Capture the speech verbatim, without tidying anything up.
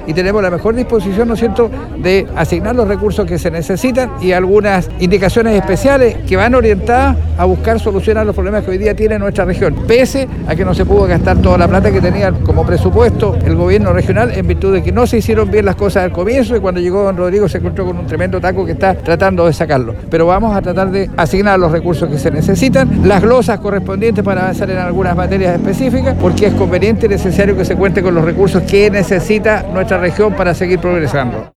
y tenemos la mejor disposición, ¿no es cierto?, de asignar los recursos que se necesitan y algunas indicaciones especiales que van orientadas a buscar solucionar los problemas que hoy día tiene nuestra región, pese a que no se pudo gastar toda la plata que tenía como presupuesto el gobierno regional en virtud de que no se hicieron bien las cosas al comienzo y cuando llegó don Rodrigo se encontró con un tremendo taco que está tratando de sacarlo. Pero vamos a tratar de asignar los recursos que se necesitan, las glosas correspondientes para avanzar en algunas materias específicas, porque es conveniente y necesario que se cuente con los recursos que necesita nuestra región para seguir progresando.